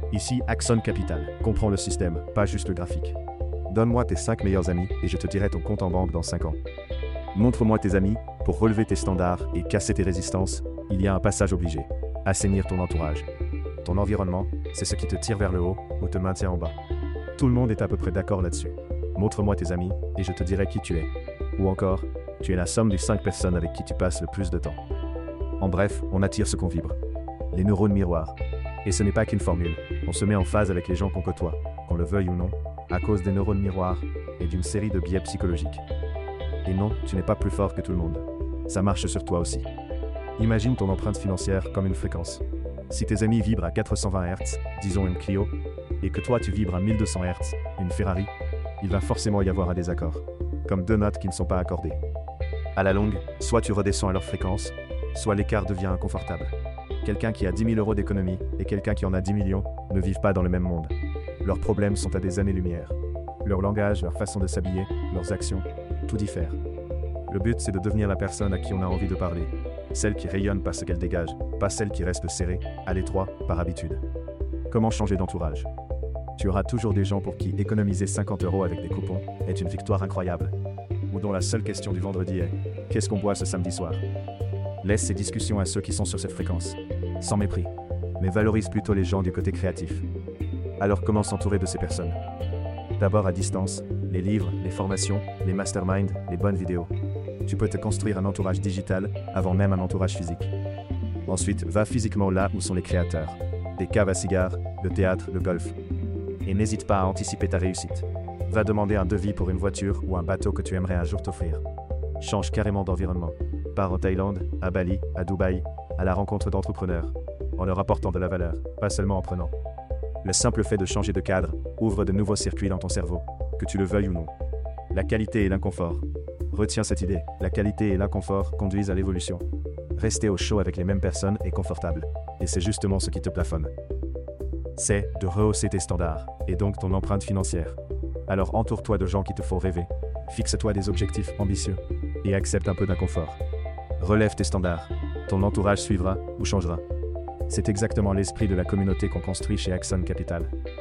Ici, Axon Capital. Comprends le système, pas juste le graphique. Donne-moi tes 5 meilleurs amis et je te dirai ton compte en banque dans 5 ans. Montre-moi tes amis, pour relever tes standards et casser tes résistances, il y a un passage obligé. Assainir ton entourage. Ton environnement, c'est ce qui te tire vers le haut ou te maintient en bas. Tout le monde est à peu près d'accord là-dessus. Montre-moi tes amis et je te dirai qui tu es. Ou encore, tu es la somme des 5 personnes avec qui tu passes le plus de temps. En bref, on attire ce qu'on vibre. Les neurones miroirs. Et ce n'est pas qu'une formule. On se met en phase avec les gens qu'on côtoie, qu'on le veuille ou non, à cause des neurones miroirs et d'une série de biais psychologiques. Et non, tu n'es pas plus fort que tout le monde. Ça marche sur toi aussi. Imagine ton empreinte financière comme une fréquence. Si tes amis vibrent à 420 Hz, disons une Clio, et que toi tu vibres à 1200 Hz, une Ferrari, il va forcément y avoir un désaccord. Comme deux notes qui ne sont pas accordées. À la longue, soit tu redescends à leur fréquence, soit l'écart devient inconfortable. Quelqu'un qui a 10 000 euros d'économie et quelqu'un qui en a 10 millions ne vivent pas dans le même monde. Leurs problèmes sont à des années-lumière. Leur langage, leur façon de s'habiller, leurs actions, tout diffère. Le but, c'est de devenir la personne à qui on a envie de parler. Celle qui rayonne par ce qu'elle dégage, pas celle qui reste serrée, à l'étroit, par habitude. Comment changer d'entourage? Tu auras toujours des gens pour qui économiser 50 € avec des coupons est une victoire incroyable. Ou dont la seule question du vendredi est « Qu'est-ce qu'on boit ce samedi soir ?» Laisse ces discussions à ceux qui sont sur cette fréquence. Sans mépris. Mais valorise plutôt les gens du côté créatif. Alors comment s'entourer de ces personnes? D'abord à distance, les livres, les formations, les masterminds, les bonnes vidéos. Tu peux te construire un entourage digital avant même un entourage physique. Ensuite, va physiquement là où sont les créateurs. Des caves à cigares, le théâtre, le golf. Et n'hésite pas à anticiper ta réussite. Va demander un devis pour une voiture ou un bateau que tu aimerais un jour t'offrir. Change carrément d'environnement. Pars en Thaïlande, à Bali, à Dubaï, à la rencontre d'entrepreneurs. En leur apportant de la valeur, pas seulement en prenant. Le simple fait de changer de cadre ouvre de nouveaux circuits dans ton cerveau, que tu le veuilles ou non. La qualité et l'inconfort. Retiens cette idée, la qualité et l'inconfort conduisent à l'évolution. Rester au chaud avec les mêmes personnes est confortable, et c'est justement ce qui te plafonne. C'est de rehausser tes standards, et donc ton empreinte financière. Alors entoure-toi de gens qui te font rêver, fixe-toi des objectifs ambitieux, et accepte un peu d'inconfort. Relève tes standards, ton entourage suivra ou changera. C'est exactement l'esprit de la communauté qu'on construit chez Axon Capital.